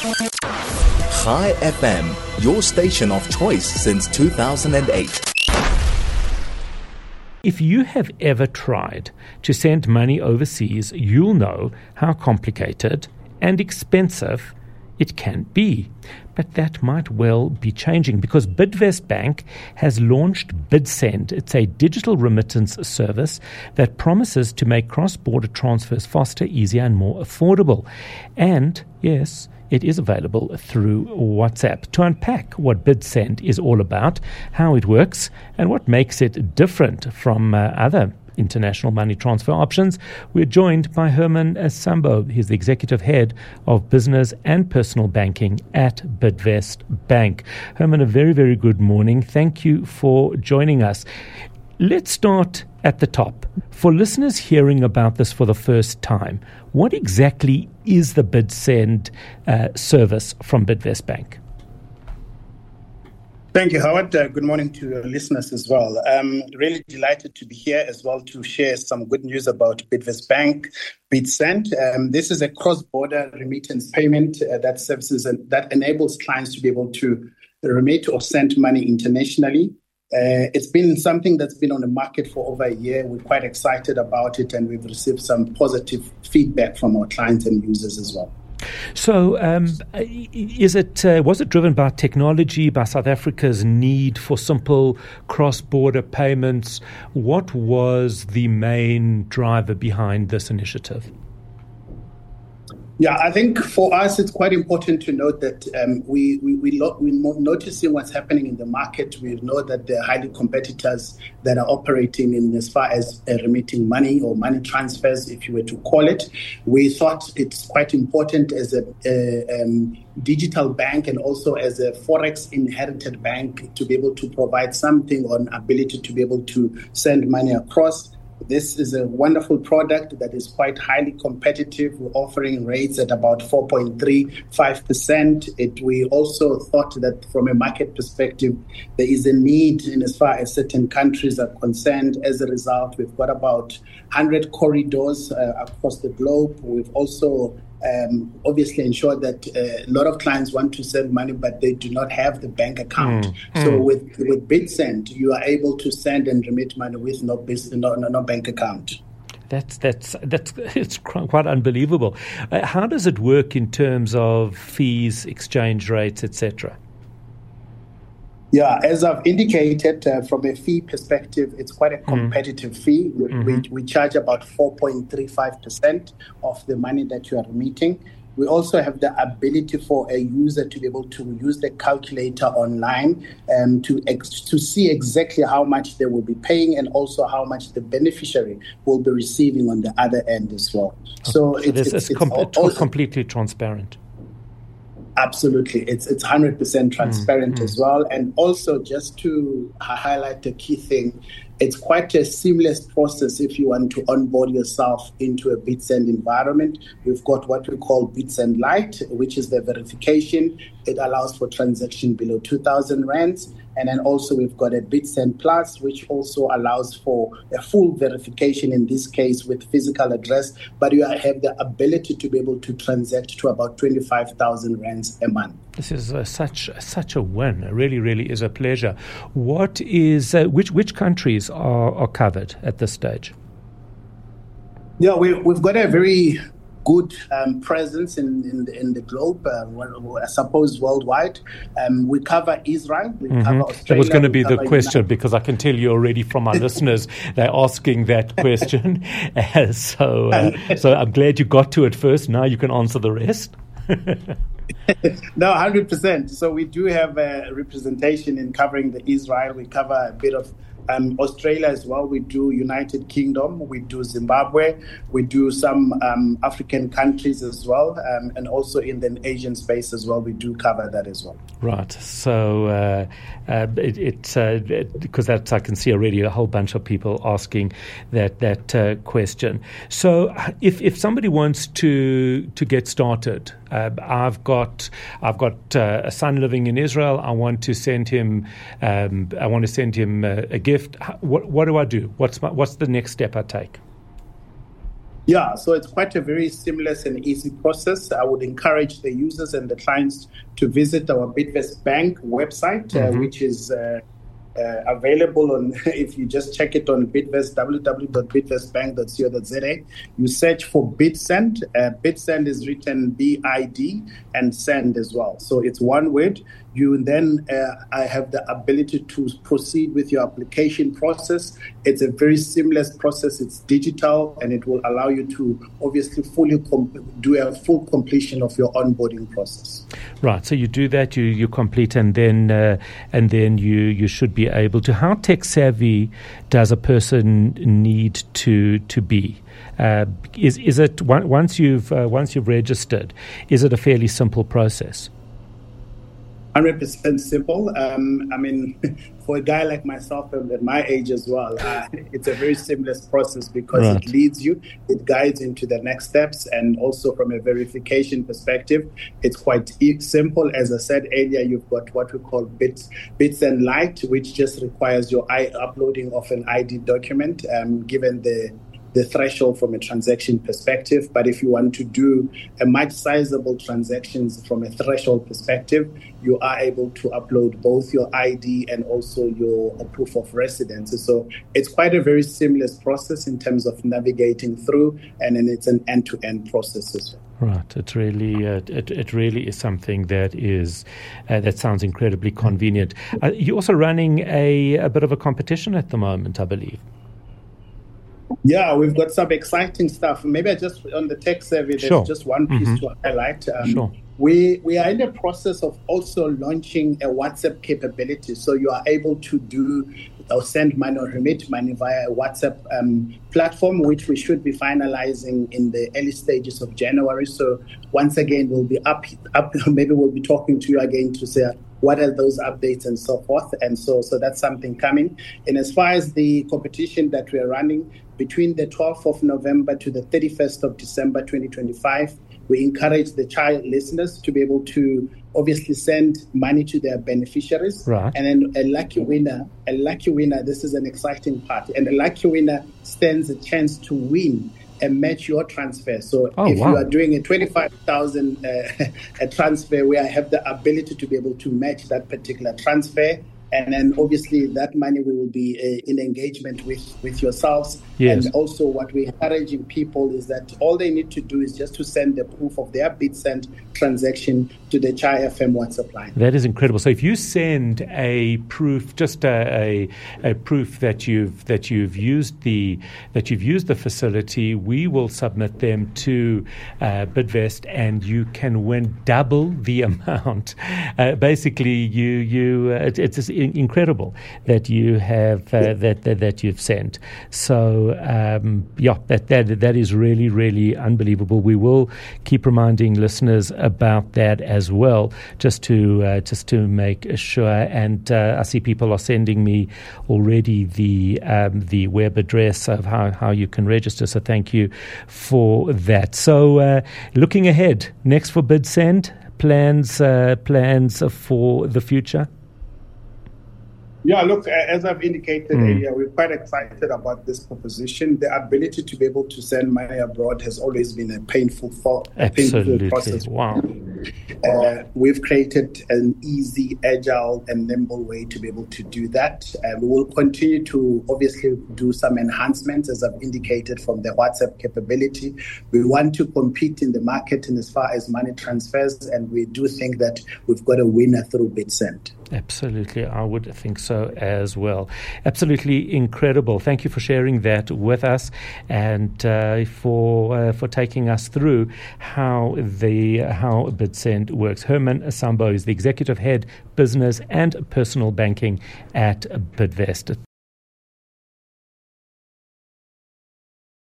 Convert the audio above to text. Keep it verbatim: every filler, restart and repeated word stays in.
Chai F M, your station of choice since two thousand eight. If you have ever tried to send money overseas, you'll know how complicated and expensive it can be. But that might well be changing because Bidvest Bank has launched BidSend. It's a digital remittance service that promises to make cross-border transfers faster, easier and more affordable. And, yes, it is available through WhatsApp. To unpack what BidSend is all about, how it works, and what makes it different from uh, other international money transfer options, we're joined by Herman Sambo. He's the executive head of business and personal banking at Bidvest Bank. Herman, a very, very good morning. Thank you for joining us. Let's start at the top. For listeners hearing about this for the first time, what exactly is the BidSend uh, service from Bidvest Bank? Thank you, Howard. Uh, good morning to your listeners as well. I'm really delighted to be here as well to share some good news about Bidvest Bank, BidSend. Um, this is a cross-border remittance payment uh, that services and that enables clients to be able to remit or send money internationally. Uh, it's been something that's been on the market for over a year. We're quite excited about it, and we've received some positive feedback from our clients and users as well. So, um, is it uh, was it driven by technology, by South Africa's need for simple cross-border payments? What was the main driver behind this initiative? Yeah, I think for us, it's quite important to note that um, we, we, we lo- we're noticing what's happening in the market. We know that there are highly competitors that are operating in as far as uh, remitting money or money transfers, if you were to call it. We thought it's quite important as a, a um, digital bank and also as a Forex inherited bank to be able to provide something or an ability to be able to send money across. This is a wonderful product that is quite highly competitive. We're offering rates at about four point three five percent. It, we also thought that from a market perspective, there is a need in as far as certain countries are concerned. As a result, we've got about one hundred corridors uh, across the globe. We've also Um, obviously ensure that uh, a lot of clients want to send money, but they do not have the bank account. Mm, so mm. with with BidSend, you are able to send and remit money with no business, no, no, no bank account. That's that's that's it's quite unbelievable. Uh, how does it work in terms of fees, exchange rates, et cetera? Yeah, as I've indicated, uh, from a fee perspective, it's quite a competitive mm. fee. We, mm-hmm. we, we charge about four point three five percent of the money that you are remitting. We also have the ability for a user to be able to use the calculator online um, to ex- to see exactly how much they will be paying and also how much the beneficiary will be receiving on the other end as well. Okay. So, so it's, it's, it's, com- all, all, completely transparent. Absolutely. It's it's one hundred percent transparent mm, as mm. well. And also, just to highlight the key thing, it's quite a seamless process if you want to onboard yourself into a BidSend environment. We've got what we call BidSend Lite, which is the verification. It allows for transaction below two thousand rands. And then also we've got a BidSend Plus, which also allows for a full verification, in this case with physical address, but you have the ability to be able to transact to about twenty-five thousand rands a month. This is uh, such such a win. It really, really is a pleasure. What is uh, which which countries are, are covered at this stage? Yeah, we, we've got a very good um, presence in, in, the, in the globe, uh, I suppose worldwide. Um, we cover Israel, we mm-hmm. cover Australia. It was going to be the question United. Because I can tell you already from our listeners, they're asking that question. uh, so, uh, so I'm glad you got to it first. Now you can answer the rest. No, one hundred percent. So we do have a representation in covering the Israel. We cover a bit of Um, Australia as well. We do United Kingdom, we do Zimbabwe, we do some um, African countries as well, um, and also in the Asian space as well. We do cover that as well. Right. So uh, uh, it, it, uh, it because that's I can see already a whole bunch of people asking that that uh, question. So if if somebody wants to to get started, uh, I've got I've got uh, a son living in Israel. I want to send him um, I want to send him uh, a gift. What what do I do? What's my, what's the next step I take? Yeah, so it's quite a very seamless and easy process. I would encourage the users and the clients to visit our Bidvest Bank website, mm-hmm. uh, which is uh, uh, available on, if you just check it on Bidvest, w w w dot bidvest bank dot co dot z a. You search for BidSend. Uh, BidSend is written B I D and send as well. So it's one word. You then uh, I have the ability to proceed with your application process. It's a very seamless process. It's digital, and it will allow you to obviously fully com- do a full completion of your onboarding process. Right. So you do that, you you complete, and then uh, and then you you should be able to. How tech savvy does a person need to to be? Uh, is is it once you've uh, once you've registered? Is it a fairly simple process? one hundred percent simple. Um, I mean, for a guy like myself and at my age as well, uh, it's a very seamless process because right. it leads you, it guides into the next steps, and also from a verification perspective, it's quite e- simple. As I said earlier, you've got what we call Bits, BidSend Lite, which just requires your I- uploading of an I D document, um, given the the threshold from a transaction perspective. But if you want to do a much sizable transactions from a threshold perspective, you are able to upload both your I D and also your proof of residence. So it's quite a very seamless process in terms of navigating through, and then it's an end-to-end process as well. Right. It really, uh, it, it really is something that is uh, that sounds incredibly convenient. Uh, you're also running a, a bit of a competition at the moment, I believe. Yeah, we've got some exciting stuff. Maybe I just on the tech survey, there's sure. just one piece mm-hmm. to highlight. Um, sure. We we are in the process of also launching a WhatsApp capability, so you are able to do or send money or remit money via a WhatsApp um, platform, which we should be finalizing in the early stages of January. So once again, we'll be up up. Maybe we'll be talking to you again to say what are those updates and so forth. And so so that's something coming. And as far as the competition that we are running, between the twelfth of November to the thirty-first of December twenty twenty-five, we encourage the child listeners to be able to obviously send money to their beneficiaries. Right. And then a lucky winner, a lucky winner, this is an exciting part, and a lucky winner stands a chance to win and match your transfer. So oh, if wow. you are doing a twenty-five thousand uh, a transfer, where I have the ability to be able to match that particular transfer. And then obviously that money we will be uh, in engagement with, with yourselves. Yes. And also what we're encouraging people is that all they need to do is just to send the proof of their BidSend transaction to the Chai F M WhatsApp line. That is incredible. So if you send a proof, just a, a, a proof that you've that you've used the that you've used the facility, we will submit them to uh, Bidvest, and you can win double the amount. Uh, basically, you you uh, it, it's incredible that you have uh, that, that that you've sent. So um, yeah, that that that is really really unbelievable. We will keep reminding listeners about that as well, just to uh, just to make sure. And uh, I see people are sending me already the um, the web address of how, how you can register. So thank you for that. So uh, looking ahead, next for BidSend, plans uh, plans for the future. Yeah, look, as I've indicated mm. earlier, we're quite excited about this proposition. The ability to be able to send money abroad has always been a painful, thought, a painful process. Wow. Uh, we've created an easy, agile, and nimble way to be able to do that. Uh, we will continue to obviously do some enhancements, as I've indicated, from the WhatsApp capability. We want to compete in the market in as far as money transfers, and we do think that we've got a winner through BidSend. Absolutely, I would think so as well. Absolutely incredible. Thank you for sharing that with us, and uh, for uh, for taking us through how the how BidSend works. Herman Asambo is the Executive Head, Business and Personal Banking at Bidvest.